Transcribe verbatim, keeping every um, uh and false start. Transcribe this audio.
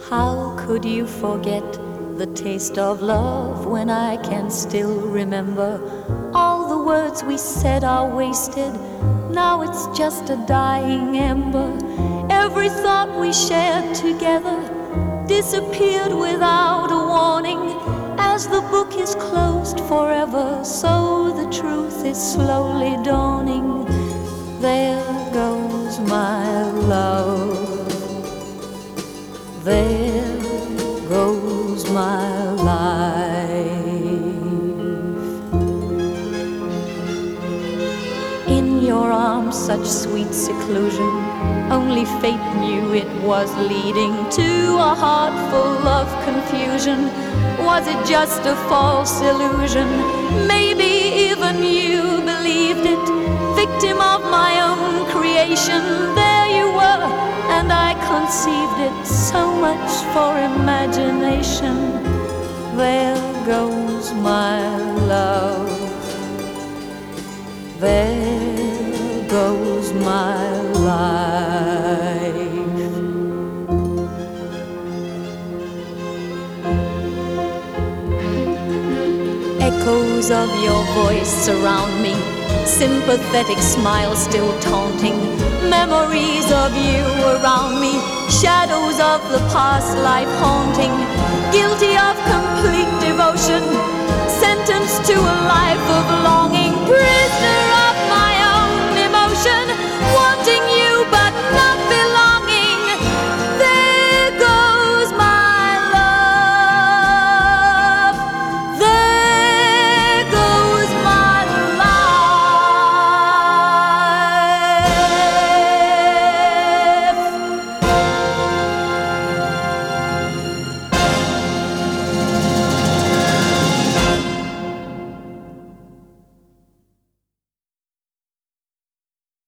How could you forget the taste of love when I can still remember all the words we said are wasted? Now it's just a dying ember. Every thought we shared together disappeared without a warning. As the book is closed forever, so the truth is slowly dawning. There goes my love. There goes my life. In your arms, such sweet seclusion, only fate knew it was leading to a heart full of confusion. Was it just a false illusion? Maybe even you believed it, victim of my own creation. There you were, and I conceived it, so much for imagination. There goes my love. There goes my life. Echoes of your voice surround me, sympathetic smile still taunting. Memories of you around me, shadows of the past life haunting. Guilty of complete devotion, sentenced to a life